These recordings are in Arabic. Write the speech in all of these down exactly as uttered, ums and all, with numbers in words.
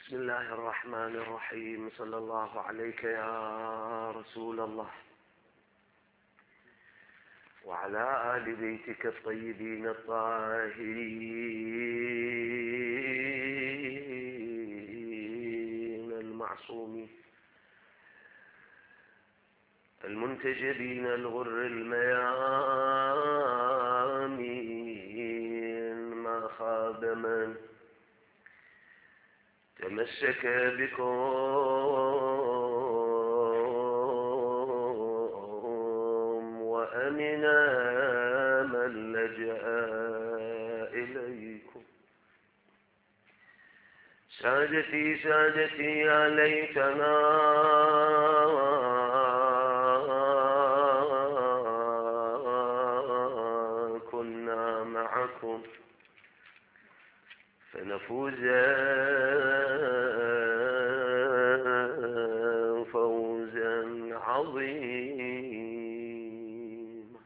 بسم الله الرحمن الرحيم. صلى الله عليك يا رسول الله وعلى آل بيتك الطيبين الطاهرين المعصومين المنتجبين الغر الميامين. ما خاب من تمسك بكم وأمنا من لجأ إليكم. سادتي سادتي يا ليتنا كنا معكم فنفوز فوزا عظيما.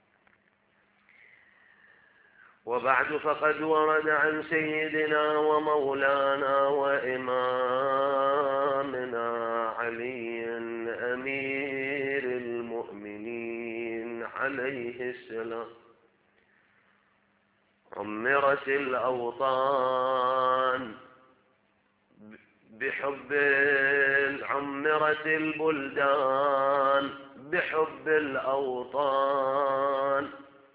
وبعد فقد ورد عن سيدنا ومولانا وإمامنا علي أمير المؤمنين عليه السلام: عمرت الأوطان بحب عمرت البلدان بحب الأوطان.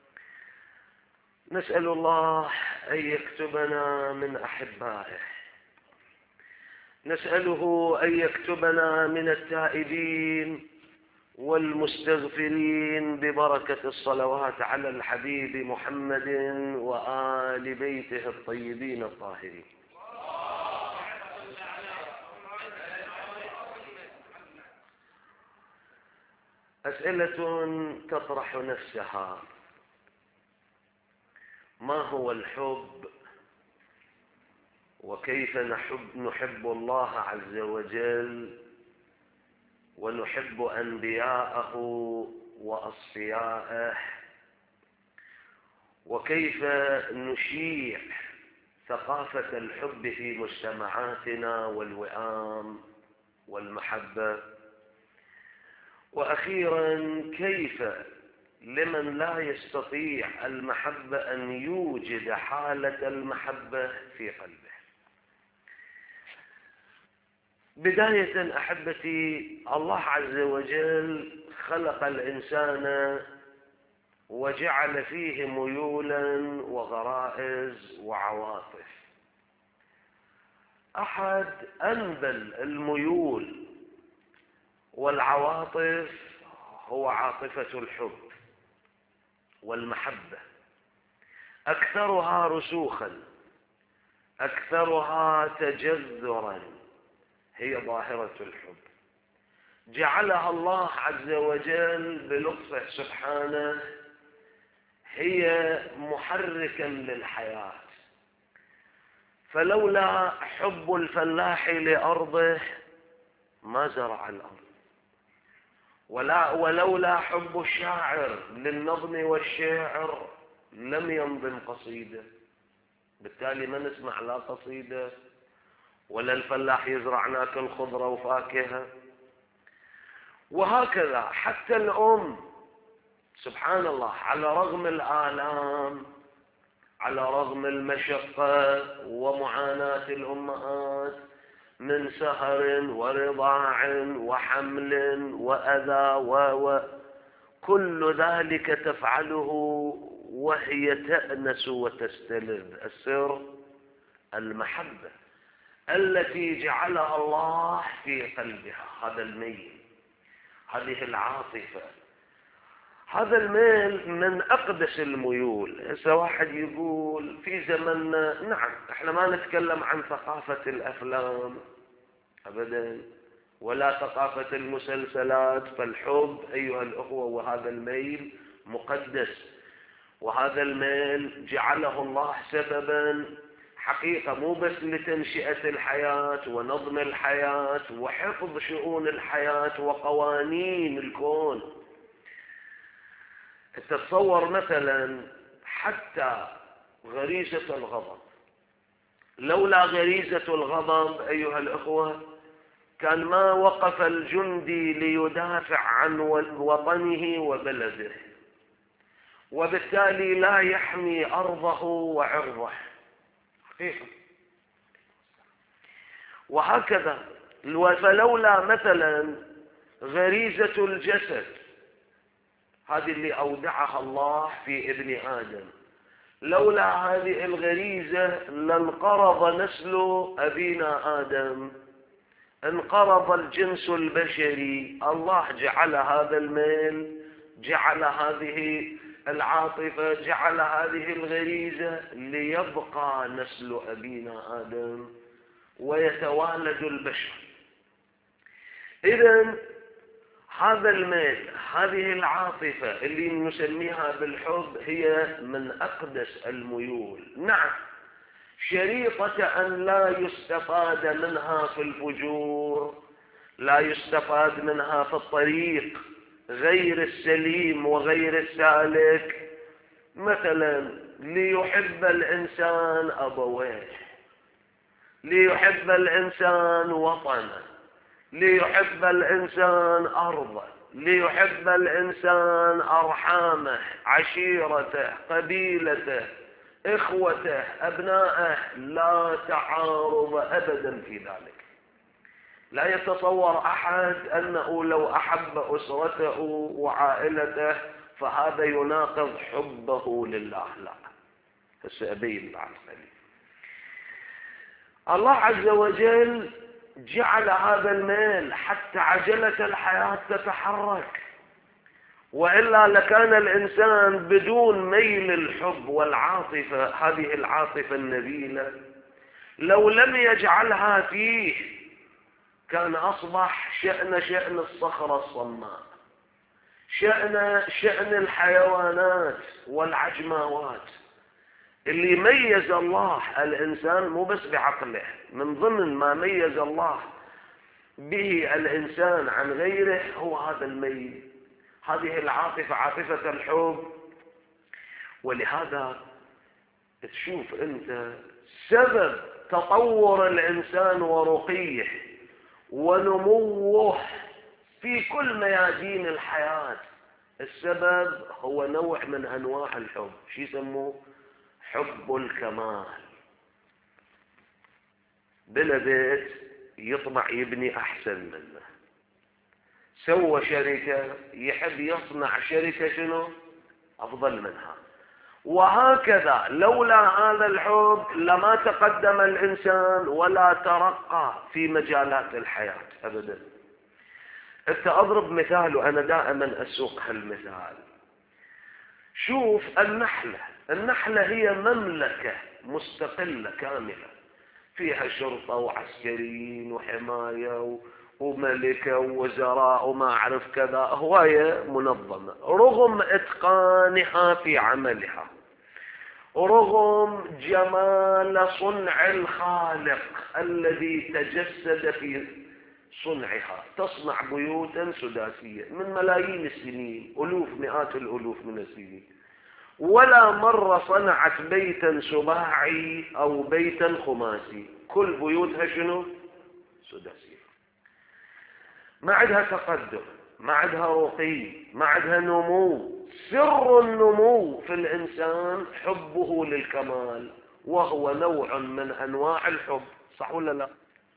نسأل الله أن يكتبنا من أحبائه، نسأله أن يكتبنا من التائبين والمستغفرين ببركة الصلوات على الحبيب محمد وآل بيته الطيبين الطاهرين. أسئلة تطرح نفسها: ما هو الحب؟ وكيف نحب, نحب الله عز وجل ونحب أنبياءه وأصفياءه؟ وكيف نشيع ثقافة الحب في مجتمعاتنا والوئام والمحبة؟ وأخيرا، كيف لمن لا يستطيع المحبة أن يوجد حالة المحبة في قلبه؟ بداية أحبتي، الله عز وجل خلق الإنسان وجعل فيه ميولا وغرائز وعواطف. أحد أنبل الميول والعواطف هو عاطفة الحب والمحبة، أكثرها رسوخا أكثرها تجذرا هي ظاهرة الحب. جعلها الله عز وجل بلطفه سبحانه هي محركا للحياة. فلولا حب الفلاح لأرضه ما زرع الأرض، ولا ولولا حب الشاعر للنظم والشعر لم ينظم قصيدة. بالتالي ما نسمع لا قصيدة ولا الفلاح يزرع ناكل خضرة وفاكهة. وهكذا حتى الأم، سبحان الله، على رغم الآلام، على رغم المشقة ومعاناة الأمهات من سهر ورضاع وحمل وأذى وكل ذلك تفعله وهي تأنس وتستلذ. السر المحبة التي جعلها الله في قلبها، هذا الميل، هذه العاطفة، هذا الميل من أقدس الميول. هسه واحد يقول في زمننا، نعم احنا ما نتكلم عن ثقافة الأفلام أبدا ولا ثقافة المسلسلات، فالحب أيها الأخوة وهذا الميل مقدس، وهذا الميل جعله الله سببا حقيقة مو بس لتنشئة الحياة ونظم الحياة وحفظ شؤون الحياة وقوانين الكون. تتصور مثلا حتى غريزة الغضب لولا غريزة الغضب أيها الأخوة كان ما وقف الجندي ليدافع عن وطنه وبلده، وبالتالي لا يحمي أرضه وعرضه حقيقة. وهكذا فلولا مثلا غريزة الجسد هذه اللي أودعها الله في ابن آدم، لولا هذه الغريزة لانقرض نسل أبينا آدم، انقرض الجنس البشري. الله جعل هذا الميل، جعل هذه العاطفة، جعل هذه الغريزة ليبقى نسل أبينا آدم ويتوالد البشر. إذن هذا الميل، هذه العاطفة اللي نسميها بالحب هي من أقدس الميول. نعم شريطة أن لا يستفاد منها في الفجور، لا يستفاد منها في الطريق غير السليم وغير السالك. مثلا ليحب الإنسان أبويه، ليحب الإنسان وطنه، ليحب الإنسان أرضه، ليحب الإنسان أرحامه، عشيرته، قبيلته، إخوته، أبنائه. لا تعارض أبدا في ذلك. لا يتصور أحد أنه لو أحب أسرته وعائلته فهذا يناقض حبه لله، لا. فسأبين بعد قليل. الله عز وجل جعل هذا الميل حتى عجلة الحياة تتحرك، وإلا لكان الإنسان بدون ميل الحب والعاطفة، هذه العاطفة النبيلة لو لم يجعلها فيه كان أصبح شأن شأن الصخرة الصماء، شأن شأن الحيوانات والعجماوات. اللي ميز الله الإنسان مو بس بعقله، من ضمن ما ميز الله به الإنسان عن غيره هو هذا الميل، هذه العاطفة، عاطفة الحب. ولهذا تشوف أنت سبب تطور الإنسان ورقيه ونموه في كل ميادين الحياة، السبب هو نوع من أنواع الحب. شو يسموه؟ حب الكمال. بلا بيت يطمع يبني أحسن منه، سوى شركة يحب يصنع شركة شنو أفضل منها. وهكذا لولا هذا الحب لما تقدم الإنسان ولا ترقى في مجالات الحياة أبدا. أنت أضرب مثال وأنا دائما أسوق هالمثال. شوف النحلة، النحلة هي مملكة مستقلة كاملة، فيها شرطة وعسكريين وحماية وملكة ووزراء وما أعرف كذا، هواية منظمة. رغم إتقانها في عملها، رغم جمال صنع الخالق الذي تجسد في صنعها، تصنع بيوتا سداسية من ملايين السنين، ألوف مئات الألوف من السنين، ولا مرة صنعت بيتا سباعي أو بيتا خماسي، كل بيوتها شنو؟ سداسية. ما عندها تقدم، ما عندها رقي، ما عندها نمو. سر النمو في الإنسان حبه للكمال، وهو نوع من أنواع الحب. صح ولا لا؟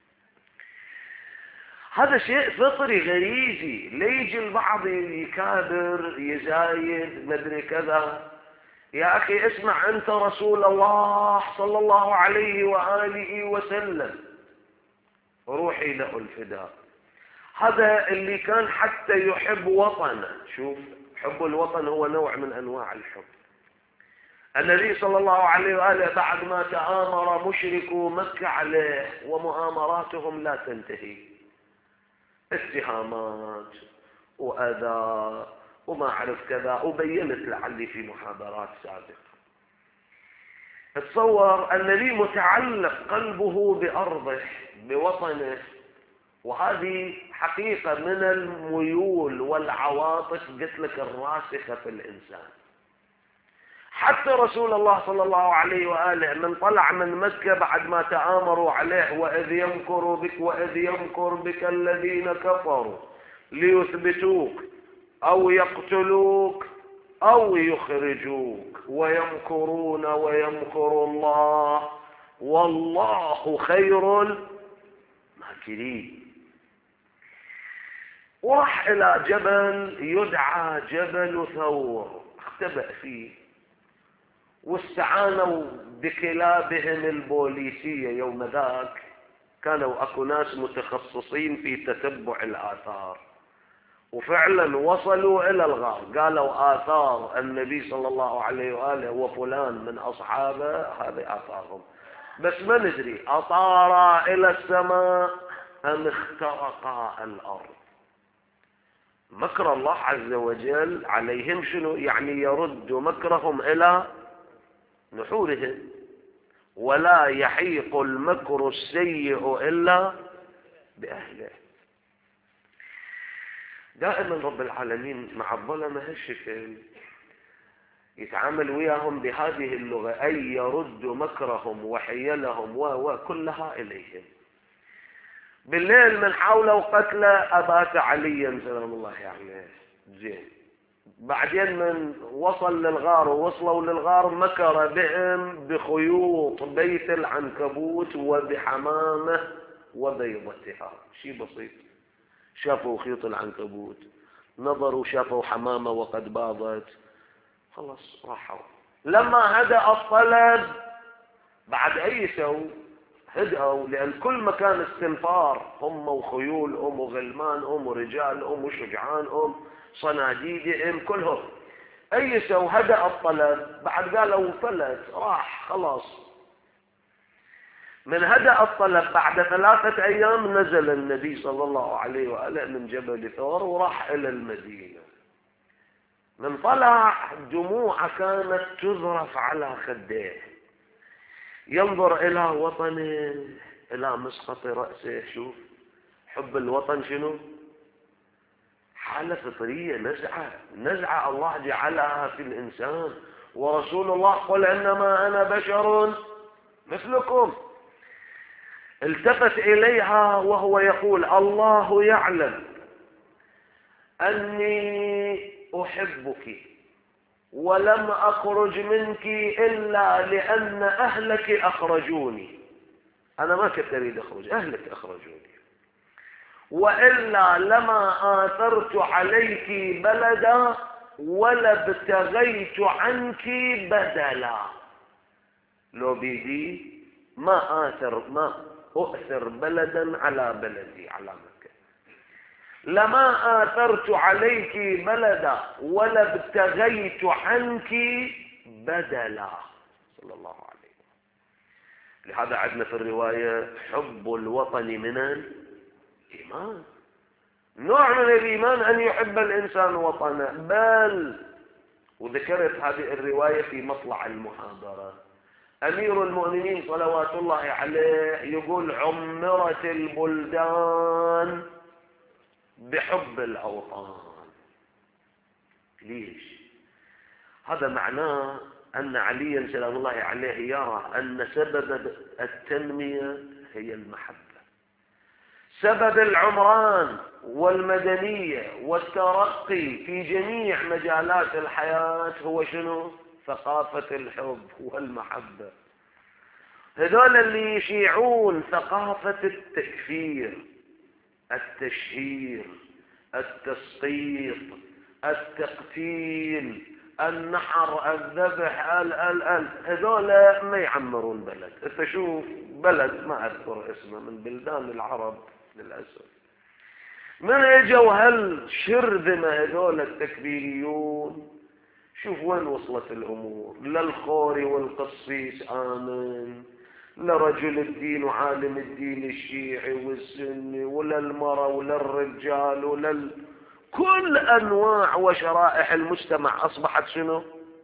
هذا شيء فطري غريزي. ليجي البعض يكابر يزايد مدري كذا. يا أخي اسمع، أنت رسول الله صلى الله عليه وآله وسلم روحي له الفداء. هذا اللي كان حتى يحب وطنه. شوف، حب الوطن هو نوع من أنواع الحب. النبي صلى الله عليه وآله بعد ما تآمر مشركو مكة عليه، ومؤامراتهم لا تنتهي، اتهامات وأذى وما أعرف كذا، وبينت لعلي في محاضرات سابقة. تصور النبي متعلق قلبه بأرضه بوطنه، وهذه حقيقة من الميول والعواطف قلت لك الراسخة في الإنسان. حتى رسول الله صلى الله عليه وآله من طلع من مكة بعد ما تآمروا عليه، وإذ يمكر بك وإذ يمكر بك الذين كفروا ليثبتوك أو يقتلوك أو يخرجوك ويمكرون ويمكر الله والله خير الماكرين. وراح إلى جبل يدعى جبل ثور، اختبأ فيه، واستعانوا بكلابهم البوليسية. يوم ذاك كانوا أكو ناس متخصصين في تتبع الآثار، وفعلا وصلوا إلى الغار، قالوا آثار النبي صلى الله عليه وآله وفلان من أصحابه هذه آثارهم، بس ما ندري أطارا إلى السماء أم اخترقا الأرض. مكر الله عز وجل عليهم شنو؟ يعني يرد مكرهم إلى نحورهم، ولا يحيق المكر السيء إلا بأهله. دائما رب العالمين مع الظلمة هالشكل يتعامل وياهم بهذه اللغة، أي يرد مكرهم وحيلهم وكلها إليهم. بالليل من حاولوا قتل أبات عليا سلام الله عليه، زين، بعدين من وصل للغار ووصلوا للغار مكر بهم بخيوط بيت العنكبوت وبحمامه وبيضتها. شيء بسيط، شافوا خيط العنكبوت، نظروا شافوا حمامه وقد باضت، خلص راحوا. لما هدأ الطلب بعد أي يسووا؟ هدأوا، لأن كل مكان استنفار، هم وخيول هم وغلمان هم ورجال هم وشجعان هم صناديد كلهم. أي يسووا؟ هدأ الطلب، بعد قالوا فلت راح خلاص. من هدأ الطلب بعد ثلاثة أيام نزل النبي صلى الله عليه وآله من جبل ثور وراح إلى المدينة. من طلع دموع كانت تذرف على خديه، ينظر إلى وطنه إلى مسقط رأسه. شوف حب الوطن شنو؟ حالة فطرية، نزعة نزعة الله جعلها في الإنسان. ورسول الله قل إنما أنا بشر مثلكم، التفت إليها وهو يقول الله يعلم أني أحبك ولم أخرج منك إلا لأن أهلك أخرجوني. أنا ما كنت أريد أخرج، أهلك أخرجوني، وإلا لما آثرت عليك بلدا ولا ابتغيت عنك بدلا. لو بيدي ما آثر ما أؤثر بلدا على بلدي على مكة، لما آثرت عليك بلدا ولا ابتغيت عنك بدلا صلى الله عليه وسلم. لهذا عندنا في الرواية حب الوطن من الإيمان، نوع من الإيمان أن يحب الإنسان وطنه. بل وذكرت هذه الرواية في مطلع المحاضرة، أمير المؤمنين صلوات الله عليه يقول عمرت البلدان بحب الأوطان. ليش؟ هذا معناه أن عليا سلام الله عليه يرى أن سبب التنمية هي المحبة، سبب العمران والمدنية والترقي في جميع مجالات الحياة هو شنو؟ ثقافة الحب والمحبة. هذول اللي يشيعون ثقافة التكفير، التشهير، التسقيط، التقتيل، النحر، الذبح، ال ال ال هذول ما يعمرون بلد. انت شوف بلد ما اذكر اسمه من بلدان العرب للاسف، من اجوا هالشرذمه هذول التكبيريون، شوف وين وصلت الامور. لا الخوري والقصيص امن، لا رجل الدين وعالم الدين الشيعي والسني، ولا المرأة ولا الرجال ولا ال... كل أنواع وشرائح المجتمع أصبحت شنو؟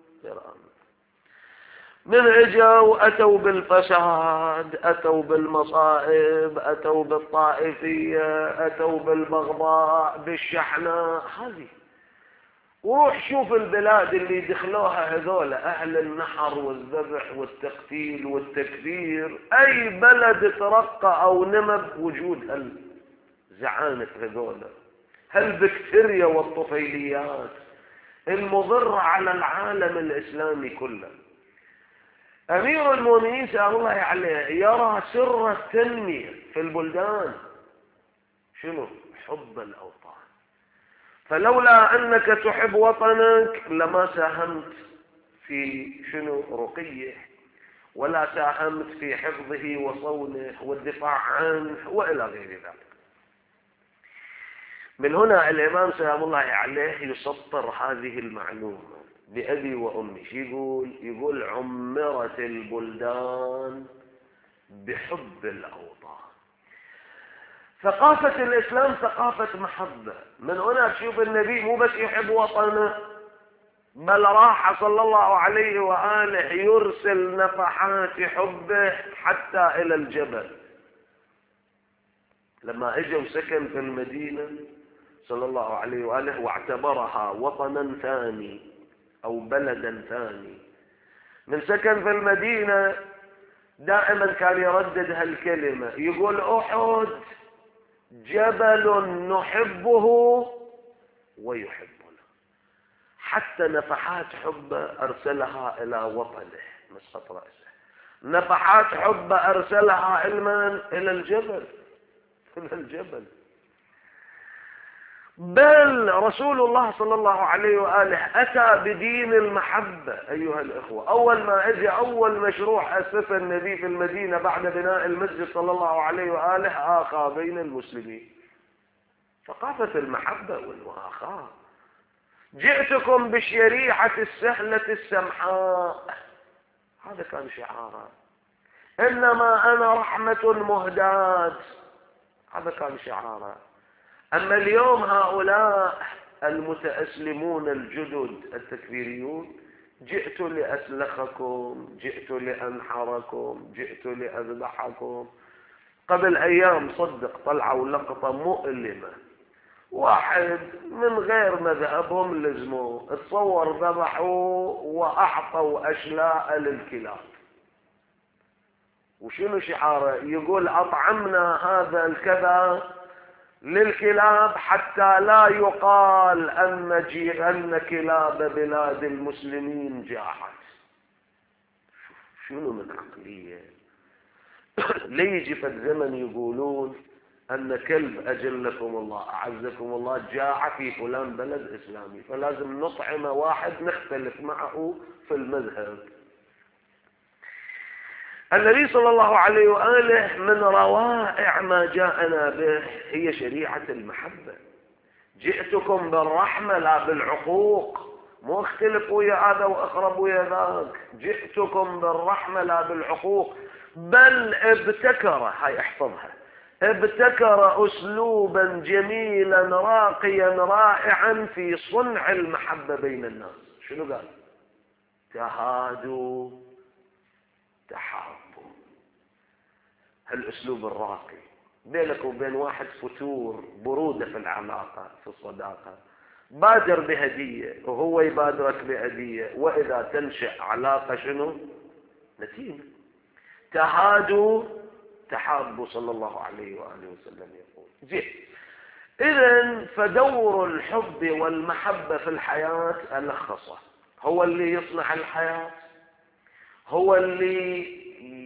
من اجوا أتوا بالفساد، أتوا بالمصائب، أتوا بالطائفية، أتوا بالبغضاء، بالشحناء. هذه وروح شوف البلاد اللي دخلوها هذول أهل النحر والذبح والتقتيل والتكبير، أي بلد ترقى أو نمى بوجود هالزعانف هذول، هالبكتيريا والطفيليات المضرة على العالم الإسلامي كله. أمير المؤمنين سأل الله عليه يرى سر التنمية في البلدان شنو؟ حب الأوطان. فلولا أنك تحب وطنك لما ساهمت في شنو؟ رقيه، ولا ساهمت في حفظه وصونه والدفاع عنه وإلى غير ذلك. من هنا الإمام سلام الله عليه يسطر هذه المعلومة بأبي وأمي. يقول يقول عمرت البلدان بحب الأوطان. ثقافة الإسلام ثقافة محبة. من هنا تشوف النبي مو بس يحب وطنه، بل راح صلى الله عليه وآله يرسل نفحات حبه حتى إلى الجبل. لما اجى وسكن في المدينة صلى الله عليه وآله واعتبرها وطنا ثاني أو بلدا ثاني، من سكن في المدينة دائما كان يردد هالكلمة، يقول أحد جبل نحبه ويحبنا. حتى نفحات حبه أرسلها إلى وطنه مسقط رأسه، نفحات حبه أرسلها علما إلى الجبل، إلى الجبل. بل رسول الله صلى الله عليه وآله أتى بدين المحبة أيها الإخوة. أول ما أجي أول مشروع أسس النبي في المدينة بعد بناء المسجد صلى الله عليه وآله آخى بين المسلمين، ثقافة المحبة والمؤاخاة. جئتكم بالشريعة السهلة السمحاء، هذا كان شعاره. إنما أنا رحمة مهداة، هذا كان شعاره. أما اليوم هؤلاء المتأسلمون الجدد التكفيريون، جئت لأسلخكم، جئت لأنحركم، جئت لأذبحكم. قبل أيام صدق طلعوا لقطة مؤلمة، واحد من غير مذهبهم لزموه، تصور ذبحوه وأعطوا أشلاء للكلاب. وشنو شعاره؟ يقول أطعمنا هذا الكذا للكلاب حتى لا يقال أن, جي أن كلاب بلاد المسلمين جاعت. شنو من عقلية؟ ليجي في الزمن يقولون أن كلب أجلكم الله أعزكم الله جاع في فلان بلد إسلامي، فلازم نطعم واحد نختلف معه في المذهب. النبي صلى الله عليه وآله من روائع ما جاءنا به هي شريعة المحبة. جئتكم بالرحمة لا بالعقوق، مو اختلف ويا هذا واقرب ويا ذاك، جئتكم بالرحمة لا بالعقوق. بل ابتكر، هاي احفظها، ابتكر اسلوبا جميلا راقيا رائعا في صنع المحبة بين الناس. شنو قال؟ تهادوا تحابوا. هالاسلوب الراقي بينك وبين واحد فتور برودة في العلاقة في الصداقة، بادر بهدية وهو يبادرك بهدية، وإذا تنشأ علاقة شنو؟ نتيجة. تهادوا تحابوا صلى الله عليه وآله وسلم يقول. زين، إذن فدور الحب والمحبة في الحياة ألخصه، هو اللي يصنع الحياة، هو اللي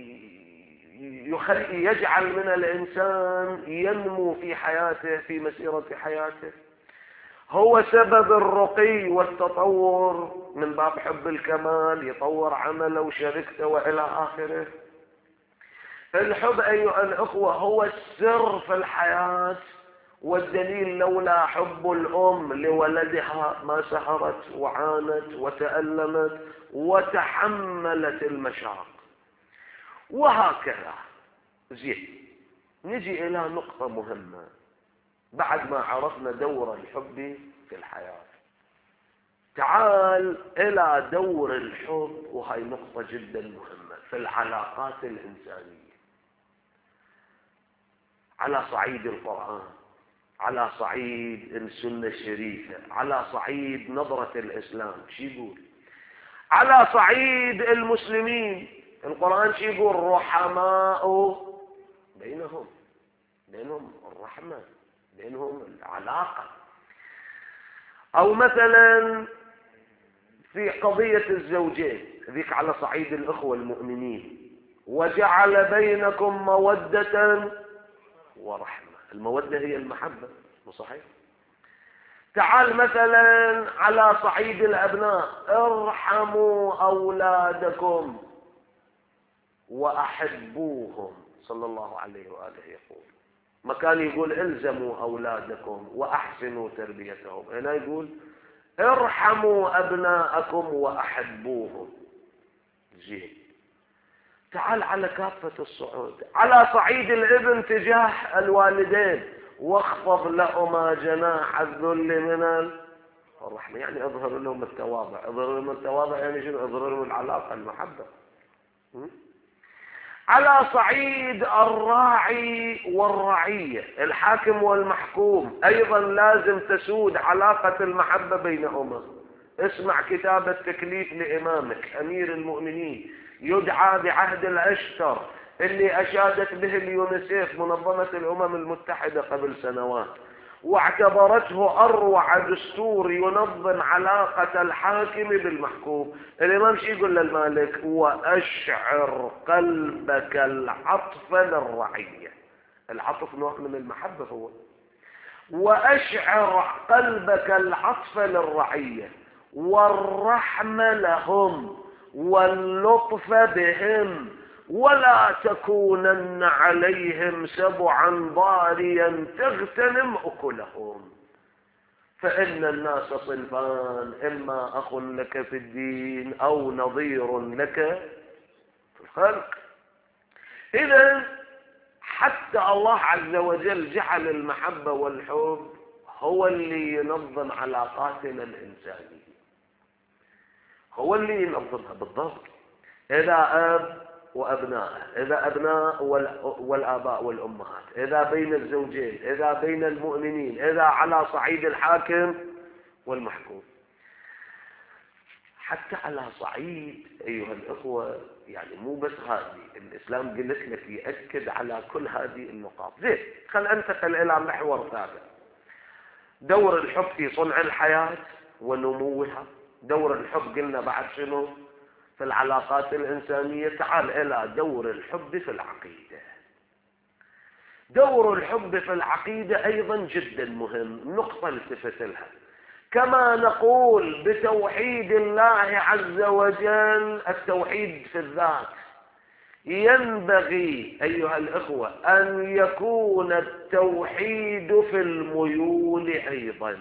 يخلي يجعل من الإنسان ينمو في حياته في مسيرة حياته، هو سبب الرقي والتطور من باب حب الكمال، يطور عمله وشركته وإلى آخره. الحب أيها الأخوة هو السر في الحياة، والدليل لولا حب الأم لولدها ما سهرت وعانت وتألمت وتحملت المشاق، وهكذا. زين، نجي إلى نقطة مهمة بعد ما عرفنا دور الحب في الحياة. تعال إلى دور الحب، وهي نقطة جدا مهمة في العلاقات الإنسانية على صعيد القرآن. على صعيد السنة الشريفة، على صعيد نظرة الإسلام شو يقول؟ على صعيد المسلمين القرآن شو يقول؟ رحماء بينهم، بينهم الرحمة، بينهم العلاقة. أو مثلا في قضية الزوجين ذيك على صعيد الأخوة المؤمنين، وجعل بينكم مودة ورحمة. المودة هي المحبة، مو صحيح؟ تعال مثلا على صعيد الأبناء، ارحموا أولادكم وأحبوهم، صلى الله عليه وآله يقول. مكان يقول الزموا أولادكم وأحسنوا تربيتهم، هنا يقول ارحموا أبناءكم وأحبوهم. زين. تعال على كافة الصعود، على صعيد الابن تجاه الوالدين، واخفض لهما جناح الذل من الرحمة، يعني اظهر لهم التواضع. اظهر لهم التواضع يعني شنو؟ اظهر لهم العلاقة، المحبة. م? على صعيد الراعي والرعية، الحاكم والمحكوم، أيضا لازم تسود علاقة المحبة بينهما. اسمع كتاب التكليف لإمامك أمير المؤمنين، يدعى بعهد الأشتر، اللي أشادت به اليونسيف منظمة الأمم المتحدة قبل سنوات، واعتبرته أروع دستور ينظم علاقة الحاكم بالمحكوم. الإمام شو يقول للمالك؟ وأشعر قلبك العطف للرعية. العطف نوع من المحبة هو. وأشعر قلبك العطف للرعية والرحمة لهم واللطف بهم، ولا تكونن عليهم سبعا ضاريا تغتنم أكلهم، فإن الناس صنفان، إما أخ لك في الدين أو نظير لك في الخلق. إذن حتى الله عز وجل جعل المحبة والحب هو اللي ينظم علاقاتنا الإنسانية، هو اللي ينظمها بالضبط. إذا أب وأبنائه، إذا أبناء والآباء والأمهات، إذا بين الزوجين، إذا بين المؤمنين، إذا على صعيد الحاكم والمحكوم، حتى على صعيد أيها الأخوة، يعني مو بس هذه، الإسلام قلت لك يأكد على كل هذه النقاط. زين، خل أنتقل إلى محور ثالث، دور الحب في صنع الحياة ونموها. دور الحب قلنا بعد شنو؟ في العلاقات الإنسانية. تعال إلى دور الحب في العقيدة. دور الحب في العقيدة أيضا جدا مهم، نقطة التفت لها. كما نقول بتوحيد الله عز وجل التوحيد في الذات، ينبغي أيها الأخوة أن يكون التوحيد في الميول أيضا.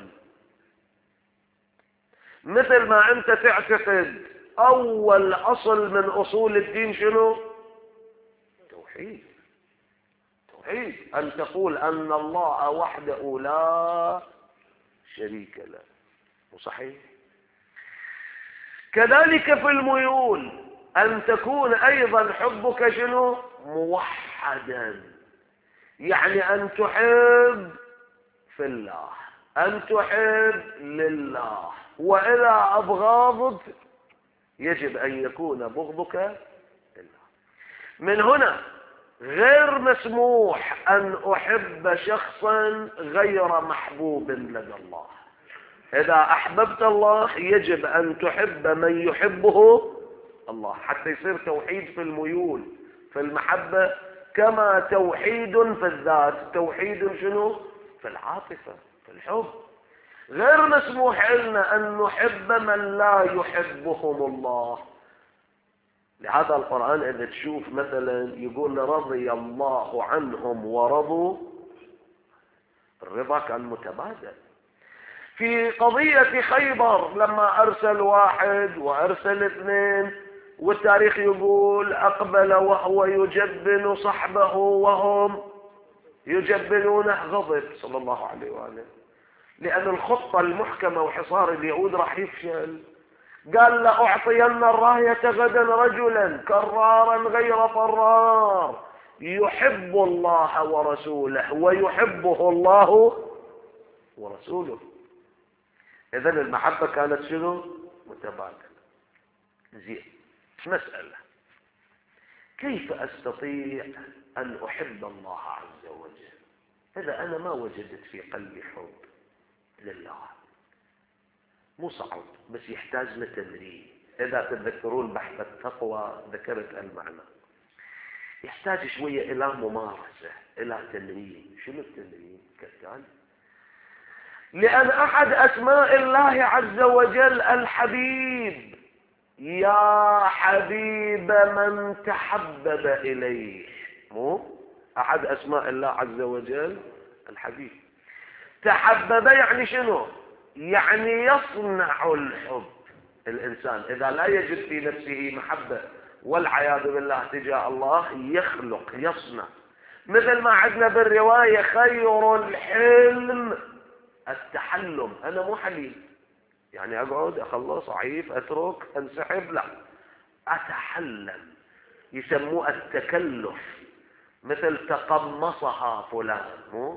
مثل ما أنت تعتقد أول أصل من أصول الدين شنو؟ توحيد. توحيد أن تقول أن الله وحده لا شريك له، وصحيح. كذلك في الميول أن تكون أيضا حبك شنو؟ موحدا، يعني أن تحب في الله، أن تحب لله، وإذا أبغضت يجب أن يكون بغضك لله. من هنا غير مسموح أن أحب شخصا غير محبوب لدى الله. إذا أحببت الله يجب أن تحب من يحبه الله، حتى يصير توحيد في الميول في المحبة، كما توحيد في الذات. توحيد شنو؟ في العاطفة، في الحب. غير مسموح لنا أن نحب من لا يحبهم الله. لهذا القرآن إذا تشوف مثلا يقول رضي الله عنهم ورضوا، الرضا كان متبادل. في قضية خيبر لما أرسل واحد وأرسل اثنين، والتاريخ يقول أقبل وهو يجبن صحبه وهم يجبنونه، غضب صلى الله عليه وآله، لأن الخطة المحكمة وحصار اليهود راح يفشل. قال لأعطين الراية غدا رجلا كرارا غير فرار يحب الله ورسوله ويحبه الله ورسوله. إذا المحبة كانت شنو؟ متبادلة. زين، مسألة: كيف أستطيع أن أحب الله عز وجل إذا أنا ما وجدت في قلبي حب لله؟ مو صعب، بس يحتاج لتدريب. إذا تتذكرون بحث التقوى ذكرت المعنى. يحتاج شوية إلى ممارسة، إلى تمرين. شنو التمرين؟ كالتالي: لأن أحد أسماء الله عز وجل الحبيب. يا حبيب من تحبب إليه. مو أحد أسماء الله عز وجل الحبيب. تحبب يعني شنو؟ يعني يصنع الحب. الإنسان إذا لا يجد في نفسه محبة والعياذ بالله تجاه الله، يخلق، يصنع. مثل ما عندنا بالرواية: خير الحلم التحلم. أنا مو حليم يعني أقعد أخلص عيف أترك أنسحب، لا، أتحلم. يسموه التكلف. مثل تقمصها فلان، مو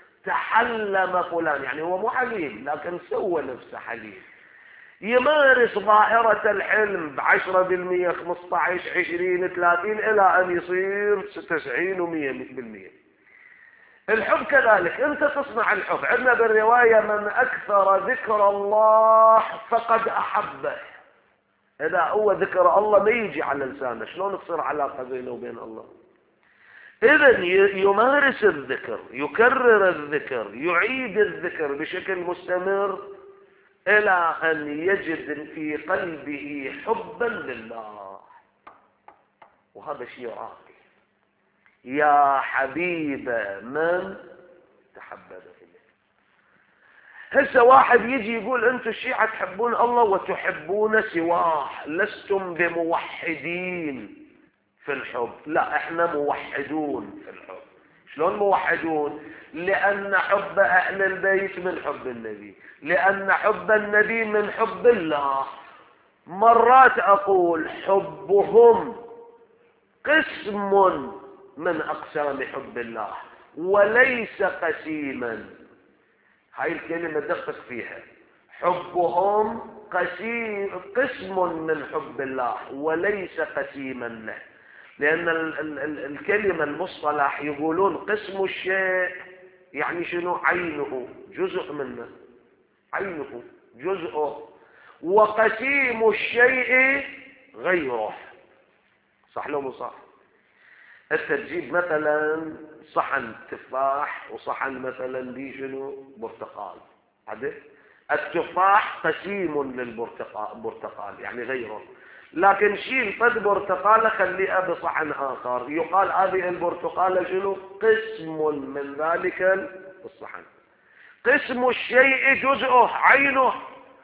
تحلم فلان، يعني هو مو حليم لكن سوى نفسه حليم. يمارس ظاهرة الحلم بعشرة بالمية، خمسة عشر، عشرين، ثلاثين، إلى أن يصير تسعين ومية بالمية. الحب كذلك، أنت تصنع الحب. عندنا بالرواية: من أكثر ذكر الله فقد أحبه. إذا هو ذكر الله ما يجي على لسانه، شلون تصير علاقة بينه وبين الله؟ إذا يمارس الذكر، يكرر الذكر، يعيد الذكر بشكل مستمر إلى أن يجد في قلبه حبا لله. وهذا شيء راقي. يا حبيب من تحبب إليه. هسه واحد يجي يقول: أنتم الشيعة تحبون الله وتحبون سواه، لستم بموحدين في الحب. لا، احنا موحدون في الحب. شلون موحدون؟ لأن حب أهل البيت من حب النبي، لأن حب النبي من حب الله. مرات أقول: حبهم قسم من أقسام حب الله وليس قسيما. هاي الكلمة دقق فيها. حبهم قسيم، قسم من حب الله وليس قسيما له. لأن ال ال ال الكلمة المصطلح يقولون قسم الشيء يعني شنو؟ عينه، جزء منه، عينه جزءه. وقسيم الشيء غيره. صح لو مو صح؟ انت تجيب مثلا صحن تفاح وصحن مثلا دي شنو؟ برتقال. عدل؟ التفاح قسيم للبرتقال، برتقال يعني غيره. لكن شيل قد برتقاله خليها بصحن آخر، يقال هذه البرتقالة شنو؟ قسم من ذلك الصحن. قسم الشيء جزءه، عينه،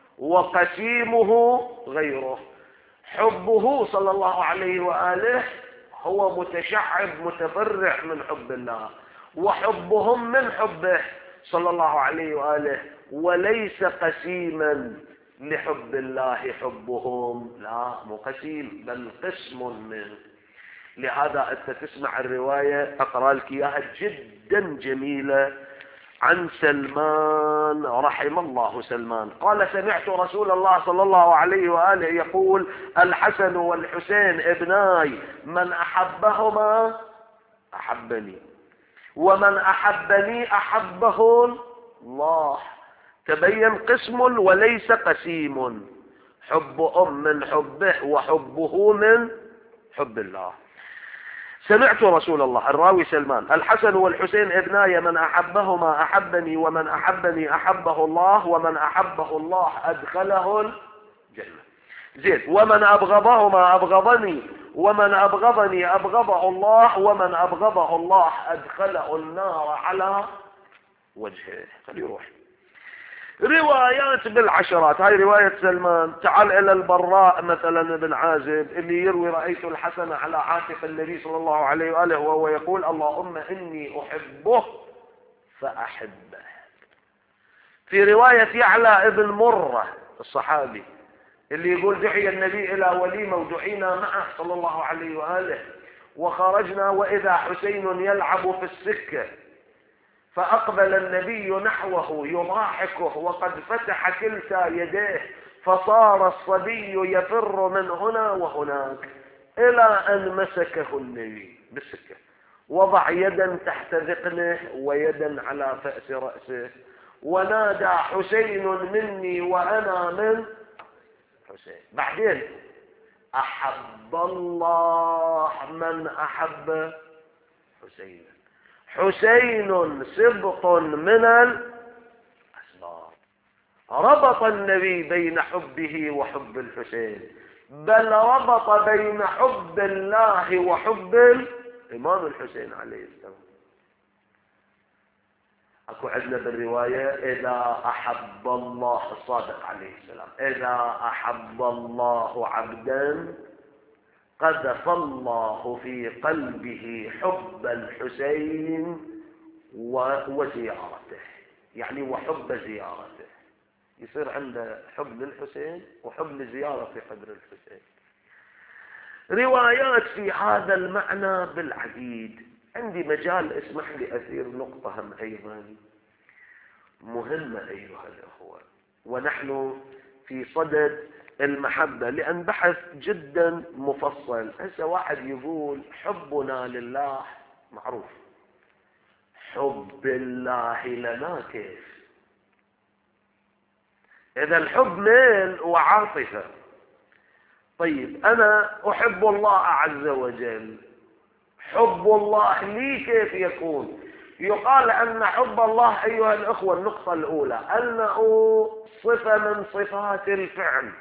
وقسيمه غيره. حبه صلى الله عليه وآله هو متشعب متفرع من حب الله، وحبهم من حبه صلى الله عليه وآله، وليس قسيما لحب الله حبهم، لا مو قسيم بل قسم منه. لهذا أنت تسمع الرواية، أقرأ لك إياها جدا جميلة، عن سلمان رحم الله سلمان قال: سمعت رسول الله صلى الله عليه وآله يقول: الحسن والحسين ابناي، من أحبهما أحبني، ومن أحبني أحبه الله. تبين قسم وليس قسيم. حب أم من حبه وحبه من حب الله. سمعت رسول الله، الراوي سلمان: الحسن والحسين ابناي، من أحبهما أحبني، ومن أحبني أحبه الله، ومن أحبه الله أدخله الجنة. زين. ومن أبغضهما أبغضني، ومن أبغضني أبغضه الله، ومن أبغضه الله أدخله النار على وجهه. خليه يروح. روايات بالعشرات. هاي رواية سلمان. تعال إلى البراء مثلا بن عازب اللي يروي: رأيت الحسن على عاتق النبي صلى الله عليه وآله وهو يقول: اللهم إني أحبه فأحبه. في رواية يعلى ابن مرة الصحابي اللي يقول: دعي النبي إلى وليمة ودعينا معه صلى الله عليه وآله، وخرجنا وإذا حسين يلعب في السكة، فأقبل النبي نحوه يضاحكه وقد فتح كلتا يديه، فصار الصبي يفر من هنا وهناك إلى أن مسكه النبي بالسكة، وضع يدا تحت ذقنه ويدا على فأس رأسه، ونادى حسين مني وأنا من حسين. بعدين أحب الله من أحب حسين، حسين سبط من الأسباط. ربط النبي بين حبه وحب الحسين، بل ربط بين حب الله وحب الإمام الحسين عليه السلام. أكو عندنا بالرواية إذا أحب الله الصادق عليه السلام، إذا أحب الله عبدا قذف الله في قلبه حب الحسين وزيارته، يعني وحب زيارته، يصير عنده حب للحسين وحب لزيارة قبر الحسين. روايات في هذا المعنى بالعديد. عندي مجال اسمح لي أثير نقطة هم أيضا مهمة أيها الأخوة، ونحن في صدد المحبة، لأن بحث جدا مفصل. هسه واحد يقول حبنا لله معروف، حب الله لنا كيف؟ إذا الحب ميل وعاطفة. طيب أنا أحب الله عز وجل، حب الله لي كيف يكون؟ يقال أن حب الله أيها الأخوة النقطة الأولى أنه صفة من صفات الفعل.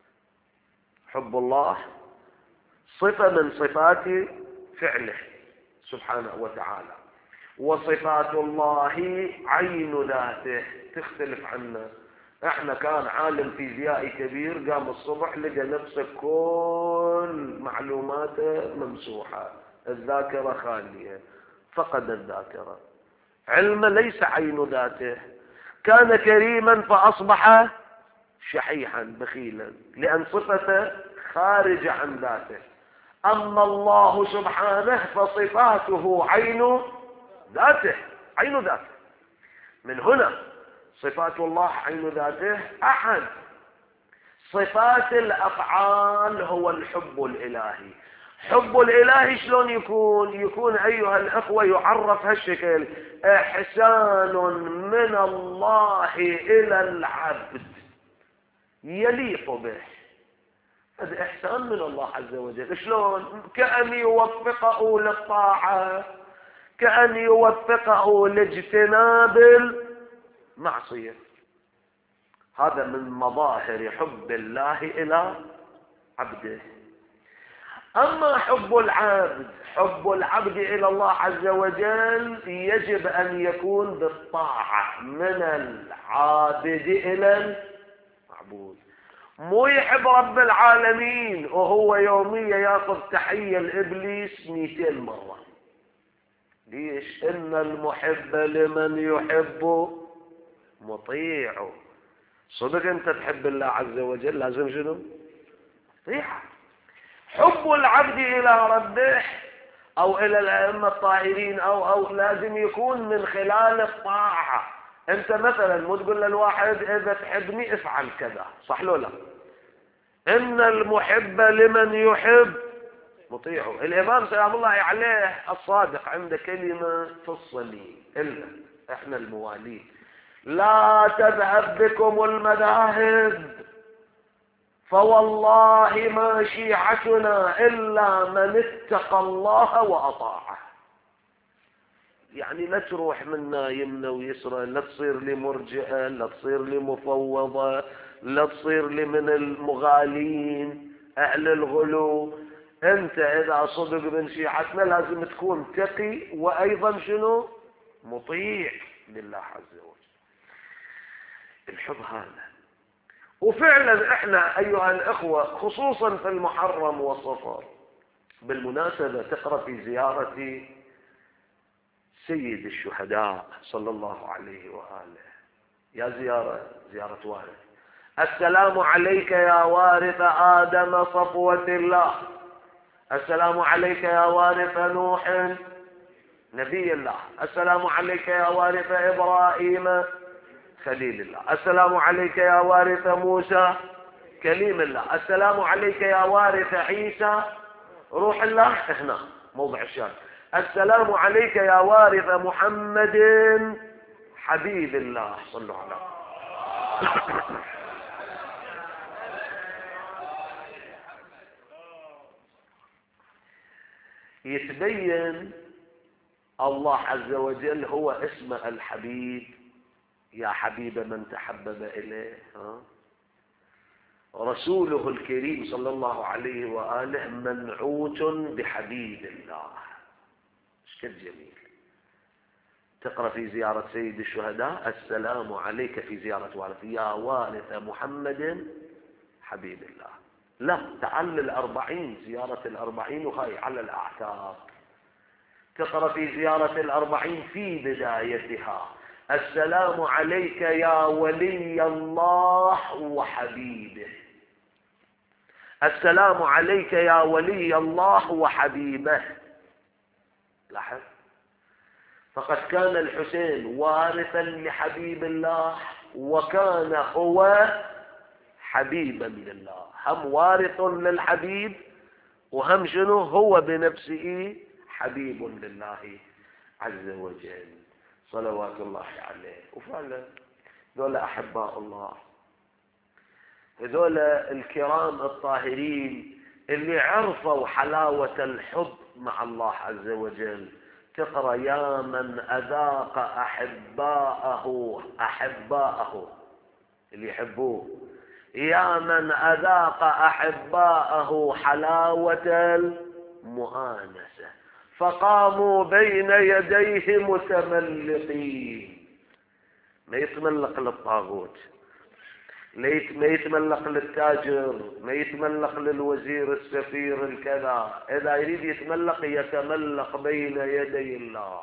حب الله صفة من صفات فعله سبحانه وتعالى، وصفات الله عين ذاته تختلف عنا. احنا كان عالم فيزيائي كبير قام الصبح لقى نفسه كل معلوماته ممسوحة، الذاكرة خالية، فقد الذاكرة. علم ليس عين ذاته. كان كريما فأصبح شحيحا بخيلا، لأن صفته خارجة عن ذاته. أما الله سبحانه فصفاته عين ذاته، عين ذاته. من هنا صفات الله عين ذاته. أحد صفات الأفعال هو الحب الإلهي. حب الإلهي شلون يكون؟ يكون أيها الأخوة يعرف هالشكل: إحسان من الله إلى العبد يليق به. هذا إحسان من الله عز وجل. شلون؟ كأن يوفقه للطاعة، كأن يوفقه لاجتناب المعصية. هذا من مظاهر حب الله إلى عبده. أما حب العبد، حب العبد إلى الله عز وجل يجب أن يكون بالطاعة، من العابد إلى المعبود. مو يحب رب العالمين وهو يوميا ياخذ تحية لإبليس مئتين مرة. ليش؟ إن المحب لمن يحب مطيعه. صدق أنت تحب الله عز وجل لازم شنو؟ طيعه. حب العبد إلى ربه أو إلى الأئمة الطاهرين أو أو لازم يكون من خلال الطاعة. أنت مثلا مو تقول للواحد إذا تحبني افعل كذا، صح لو لا؟ إن المحب لمن يحب مطيعه. الإمام سلام الله عليه الصادق عنده كلمة تصلي إلا إحنا الموالين: لا تذهب بكم المذاهب فوالله ما شيعتنا إلا من اتقى الله وأطاعه. يعني لا تروح منا يمنى ويسرى، لا تصير لي مرجئة، لا تصير لي مفوضة، لا تصير لي من المغالين أهل الغلو. أنت إذا صدق من شيعتنا لازم تكون تقي وأيضا شنو؟ مطيع لله عز وجل. الحب هذا. وفعلا احنا ايها الاخوة خصوصا في المحرم والصفر، بالمناسبة تقرأ في زيارة سيد الشهداء صلى الله عليه وآله، يا زيارة زيارة وارث: السلام عليك يا وارث آدم صفوة الله، السلام عليك يا وارث نوح نبي الله. السلام عليك يا وارث إبراهيم خليل الله. السلام عليك يا وارث موسى كليم الله. السلام عليك يا وارث عيسى روح الله. هنا موضع الشاهد. السلام عليك يا وارث محمد حبيب الله. صلوا على يتبين الله عز وجل هو اسمه الحبيب، يا حبيب من تحبب إليه. ها؟ رسوله الكريم صلى الله عليه وآله منعوت بحبيب الله. ايش كد جميل. تقرأ في زيارة سيد الشهداء السلام عليك في زيارة وارث يا وارث محمد حبيب الله. لا، تعال الأربعين، زيارة الأربعين وهاي على الأعتاق. تقرأ في زيارة الأربعين في بدايتها السلام عليك يا ولي الله وحبيبه. السلام عليك يا ولي الله وحبيبه. لاحظ، فقد كان الحسين وارثا لحبيب الله وكان هو حبيبا لله. هم وارث للحبيب وهم شنو هو بنفسه حبيب لله عز وجل صلوات الله عليه. وفعلا ذولا أحباء الله، هذول الكرام الطاهرين اللي عرفوا حلاوة الحب مع الله عز وجل. تقرأ يا من أذاق أحباءه أحباءه اللي يحبوه، يا من أذاق أحباءه حلاوة المؤانسة فقاموا بين يديه متملقين. ما يتملق للطاغوت، ما يتملق للتاجر، ما يتملق للوزير السفير الكذا. إذا يريد يتملق يتملق بين يدي الله.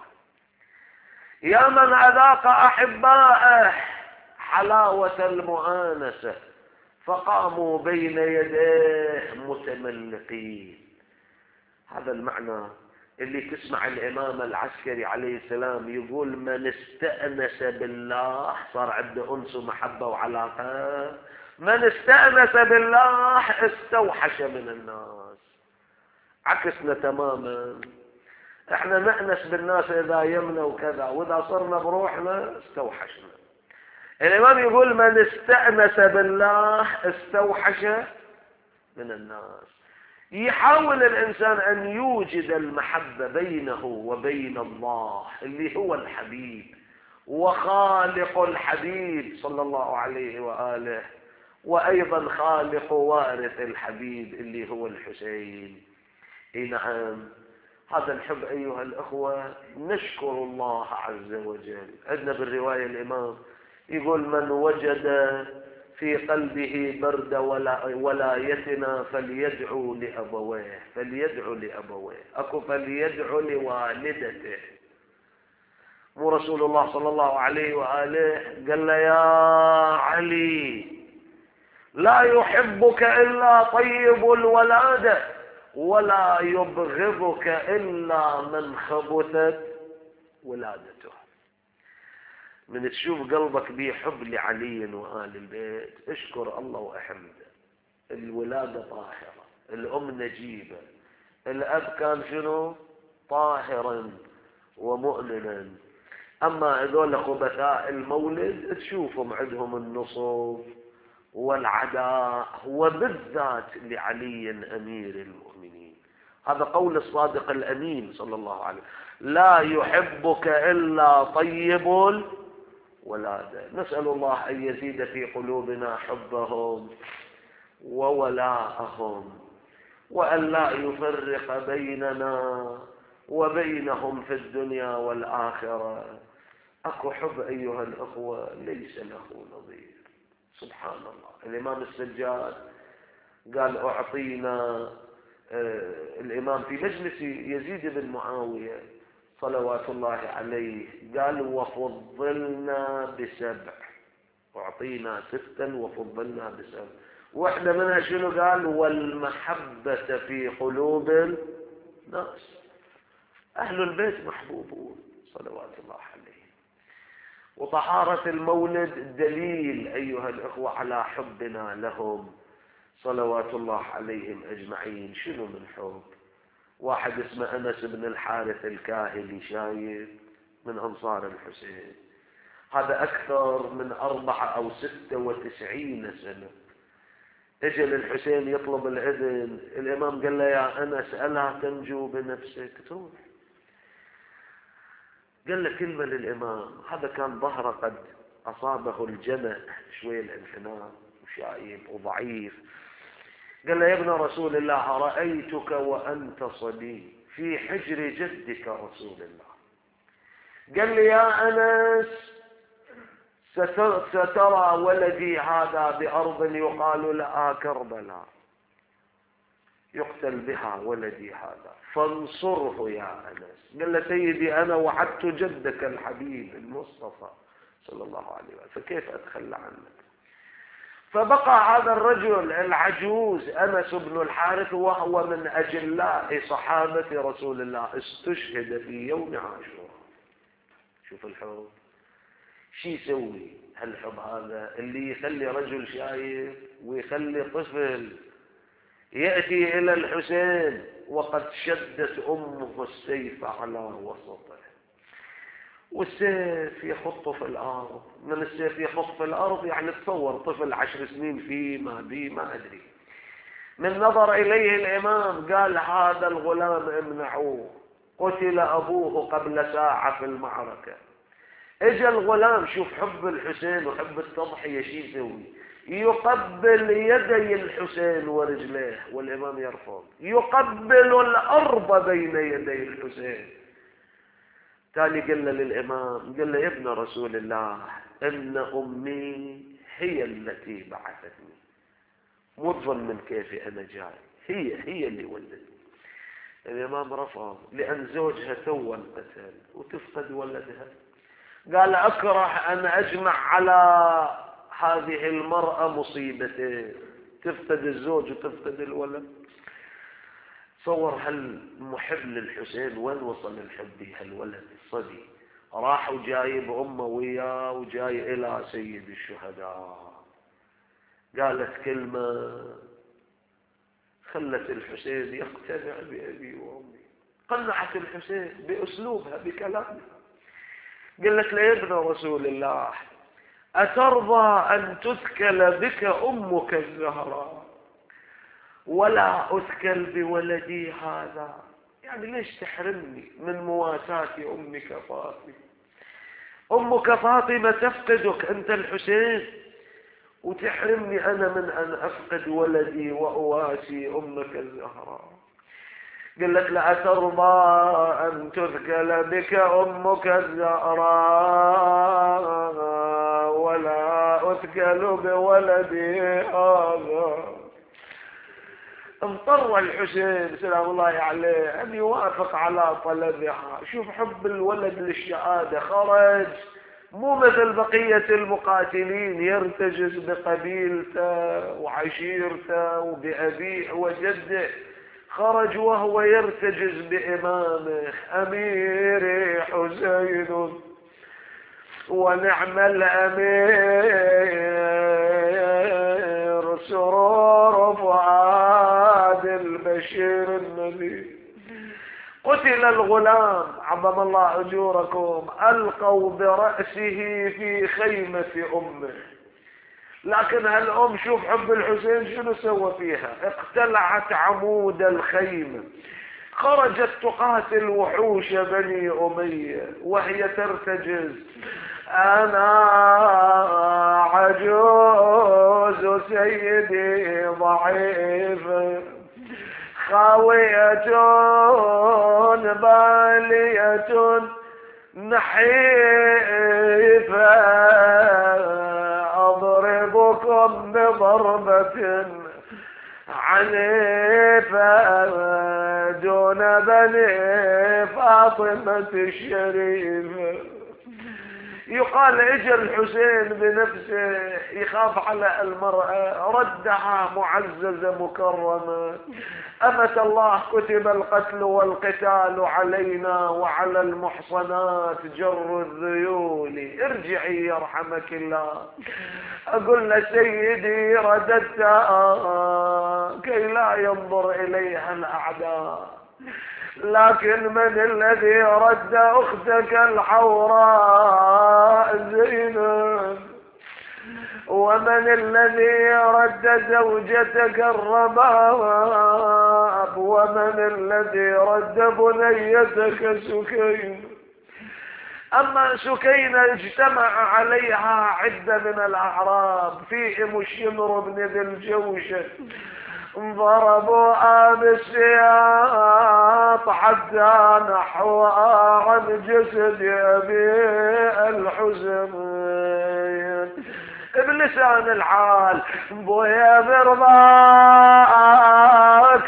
يا من أذاق أحباءه حلاوة المؤانسة فقاموا بين يديه متملقين. هذا المعنى اللي تسمع الإمام العسكري عليه السلام يقول من استأنس بالله صار عنده أنس ومحبة وعلاقة. من استأنس بالله استوحش من الناس. عكسنا تماما، احنا نأنس بالناس إذا يمنا وكذا، وإذا صرنا بروحنا استوحشنا. الإمام يقول من استأنس بالله استوحش من الناس. يحاول الإنسان أن يوجد المحبة بينه وبين الله اللي هو الحبيب وخالق الحبيب صلى الله عليه وآله، وأيضا خالق وارث الحبيب اللي هو الحسين. إيه نعم، هذا الحب أيها الأخوة نشكر الله عز وجل. عندنا بالرواية الإمام يقول من وجد في قلبه برد ولايتنا فليدعو لأبويه. فليدعو لأبويه أكو فليدعو لوالدته. مو رسول الله صلى الله عليه وآله قال له يا علي لا يحبك إلا طيب الولادة ولا يبغضك إلا من خبثت ولادته. من تشوف قلبك بيه حب لعلي وآل البيت اشكر الله واحمده. الولادة طاهرة، الأم نجيبة، الأب كان شنو طاهرا ومؤمنا. أما هذول خبثاء المولد تشوفهم عندهم النصب والعداء، وبالذات لعلي أمير المؤمنين. هذا قول الصادق الأمين صلى الله عليه وسلم لا يحبك إلا طيب الولادة. نسأل الله أن يزيد في قلوبنا حبهم وولاءهم، وأن لا يفرق بيننا وبينهم في الدنيا والآخرة. أكو حب أيها الأخوة ليس له نظير. سبحان الله. الإمام السجاد قال أعطينا آه الإمام في مجلس يزيد بن معاوية صلوات الله عليه قال وفضلنا بسبع. أعطينا ستا وفضلنا بسبع. واحدة منها شنو قال والمحبة في قلوب الناس. أهل البيت محبوبون صلوات الله عليهم. وطهارة المولد دليل أيها الإخوة على حبنا لهم صلوات الله عليهم أجمعين. شنو من حب؟ واحد اسمه أنس بن الحارث الكاهلي، شايف، من أنصار الحسين، هذا أكثر من أربعة أو ستة وتسعين سنة اجى للحسين يطلب الإذن. الإمام قال له يا أنس ألا تنجو بنفسك تروح؟ قال له كلمة للإمام، هذا كان ظهره قد أصابه الجمع شوية الانحناء وشايب وضعيف. قال له يا ابن رسول الله رأيتك وأنت صبي في حجر جدك رسول الله. قال لي يا أنس سترى ولدي هذا بأرض يقال لها كربلاء، يقتل بها ولدي هذا فانصره يا أنس. قال له سيدي أنا وعدت جدك الحبيب المصطفى صلى الله عليه وسلم، فكيف أتخلى عنك؟ فبقى هذا الرجل العجوز أنس بن الحارث وهو من أجلاء صحابة رسول الله، استشهد في يوم عاشوراء. شوف الحب شي يسوي هالحب هذا اللي يخلي رجل شايف ويخلي طفل يأتي إلى الحسين وقد شدت أمه السيف على وسطه، والسيف يخط في الأرض. من السيف يخط في الأرض يعني تصور طفل عشر سنين فيه ما بي ما أدري. من نظر إليه الإمام قال هذا الغلام امنعوه، قتل أبوه قبل ساعة في المعركة. اجى الغلام، شوف حب الحسين وحب التضحية شي يسوي، يقبل يدي الحسين ورجليه والإمام يرفض، يقبل الأرض بين يدي الحسين. تالي قال له للإمام، قال له يا ابن رسول الله إن أمي هي التي بعثتني، مو تظن من كيفي أنا جاي، هي هي اللي ولدتني. الإمام رفض لأن زوجها تو انقتل وتفقد ولدها. قال أكره أن أجمع على هذه المرأة مصيبتين، تفقد الزوج وتفقد الولد. تصور هالمحب للحسين وين وصل الحب بهالولد الصبي، راح وجايب أمه وياه وجاي إلى سيد الشهداء. قالت كلمة خلت الحسين يقتنع بأبي وأمي، قنعت الحسين بأسلوبها بكلامها. قالت له يا ابن رسول الله أترضى أن تثكل بك أمك الزهراء ولا أثكل بولدي هذا؟ يعني ليش تحرمني من مواساة أمك فاطمة؟ أمك فاطمة تفقدك أنت الحسين وتحرمني أنا من أن أفقد ولدي وأواسي أمك الزهراء. قال لك لا ترضى أن تثكل بك أمك الزهراء ولا أثكل بولدي هذا. اضطر الحسين سلام الله عليه أن يوافق على طلبها. شوف حب الولد للشهادة، خرج مو مثل بقية المقاتلين يرتجز بقبيلته وعشيرته وبأبيه وجده، خرج وهو يرتجز بإمامه أميري حسين ونعم الأمير سرور فؤاد البشير النبي. قتل الغلام عظم الله أجوركم، ألقوا برأسه في خيمة أمه. لكن هالأم شوف حب الحسين شنو سوى فيها، اقتلعت عمود الخيمة، خرجت تقاتل وحوش بني أمية وهي ترتجز أنا عجوز سيدي ضعيف خاوية بالية نحيفة أضربكم بضربة عنيفة دون بني فاطمة الشريفة. يقال اجى الحسين بنفسه يخاف على المرأة، ردها معززة مكرمة. أمة الله كتب القتل والقتال علينا وعلى المحصنات جر الذيول، ارجعي يرحمك الله. أقول له سيدي رددتها كي لا ينظر إليها الأعداء، لكن من الذي رد أختك الحوراء زينب؟ ومن الذي رد زوجتك الرباب؟ ومن الذي رد بنيتك سكينة؟ أما سكينة اجتمع عليها عدة من الأعراب فيهم الشمر بن ذي الجوشن، ضربوا بالسياط حتى نحوا عن جسد أبي الحسين بلسان الحال. بويا برضاك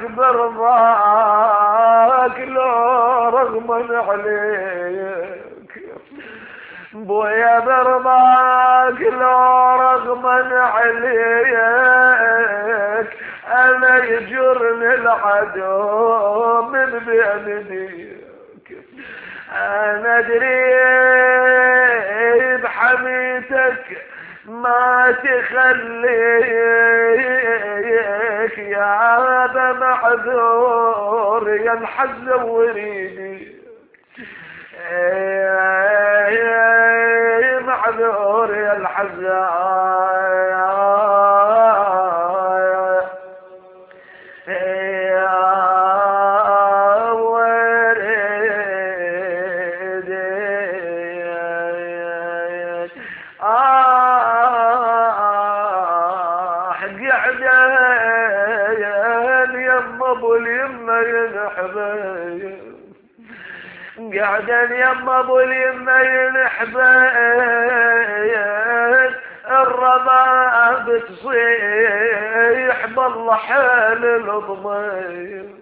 برضاك لو رغما عليك، بويا برضاك لو رغما عليك، أنا يجرني العدو من بين ديك. أنا أدري بحميتك ما تخليك يا هذا معذور ينحز وريدي، معذور ينحز قاعدين يما ابو اليمه ينحبين، الربا بتصيح بالله حال الضمير،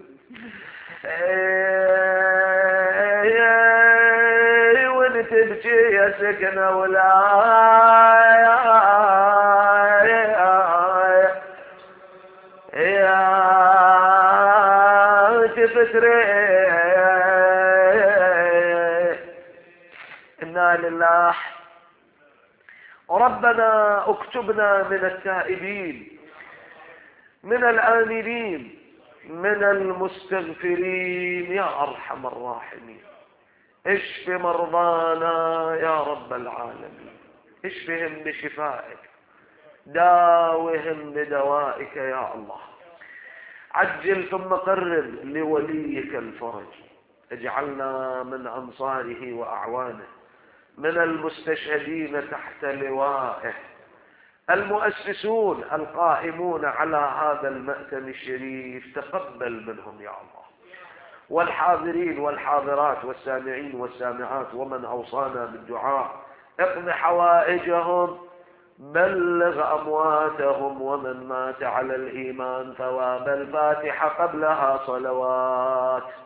وانت تبكي يا سكنه ولا يا تفتري. إنا لله. ربنا اكتبنا من التائبين من الآمنين من المستغفرين يا أرحم الراحمين. اشف مرضانا يا رب العالمين، اشفهم بشفائك، داوهم بدوائك يا الله. عجل ثم قرب لوليك الفرج، اجعلنا من أنصاره وأعوانه، من المستشهدين تحت لوائه، المؤسسون القائمون على هذا المأتم الشريف، تقبل منهم يا الله، والحاضرين والحاضرات والسامعين والسامعات ومن أوصانا بالدعاء، اقض حوائجهم، بلغ أمواتهم، ومن مات على الإيمان ثواب الفاتحة قبلها صلوات.